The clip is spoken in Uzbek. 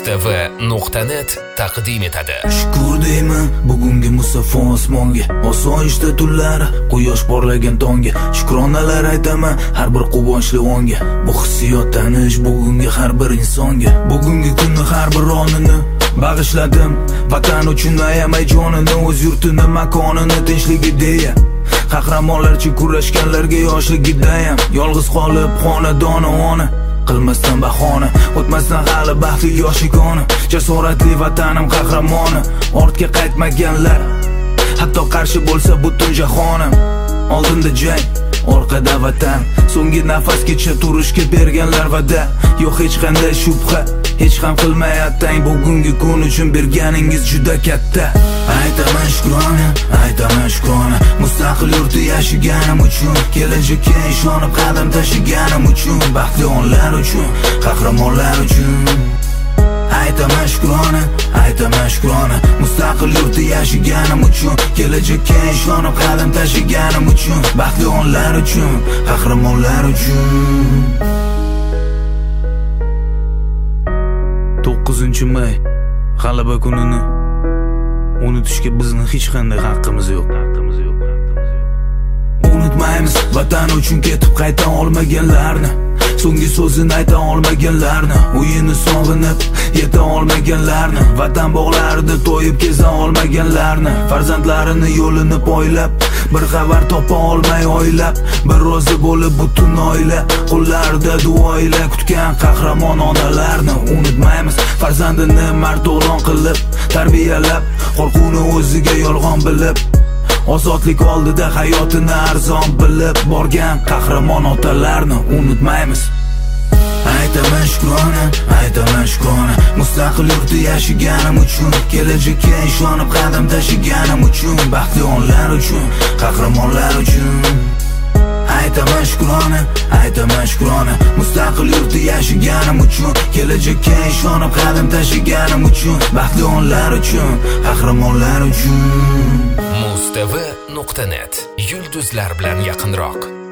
mustv.net taqdim etadi. Shukr deyman bugungi musaffo osmonga, osoyishta tunlari, quyosh porlagan tonga. Shukronalar aytaman har bir quvonchli onga. Bu hissiyot tanish bugungi har bir insonga. Bugungi kunni har bir onini bag'ishladim vatan uchun, ayamay jonini, o'z yurtini, makonini, tinchligida. Qahramonlarcha kurashganlarga yoshligidayam yolg'iz qolib xonadoni ona qilmasdan bahona, o'tmasdan hali baxtli yoshigona. Jasoratli vatanim qahramoni, ortga qaytmaganlar, hatto qarshi bo'lsa butun jahonim. Oldinda jang, orqada vatan, so'nggi nafasgacha turishga berganlar va'da. Yo'q hech qanday shubha, hech ham qilmayatang, bugungi kun uchun berganingiz juda katta. Aytaman shukrona, aytaman shukrona, mustaqil yurtda yashiganim uchun, kelajakka ishonib qadam tashiganim uchun, baxtli onlar uchun, qahramonlar uchun. Aytaman shukrona, aytaman shukrona, mustaqil yurtda yashiganim uchun, kelajakka ishonib qadam tashiganim uchun, baxtli onlar uchun, qahramonlar uchun. 9-may g'alaba kunini unutishga bizning hech qanday haqqimiz yo'q. Unutmaymiz vatan uchun ketib qayta olmaganlarni, so'nggi so'zini ayta olmaganlarni, o'yini sog'inib yeta olmaganlarni, vatan bog'larida to'yib keza olmaganlarni, farzandlarini yo'lini poylab bir xabar topa olmay oylab, bir rozi bo'lib butun oila qo'llarida duo ila kutgan qahramon onalarni. Unutmaymiz farzandini mard o'g'lon qilib tarbiyalab, qo'rquvni o'ziga yolg'on bilib, ozodlik oldida hayotini arzon bilib borgan qahramon otalarni. Unutmaymiz. Aytaman shukrona, aytaman shukrona, mustaqil yurtda yashiganim uchun, kelajakka ishonib qadam tashiganim uchun, baxtli onlar uchun, qahramonlar uchun. Aytaman shukrona, aytaman shukrona, mustaqil yurtda yashiganim uchun, kelajakka ishonib qadam tashiganim uchun, baxtli onlar uchun, qahramonlar uchun. mustv.net yulduzlar bilan yaqinroq.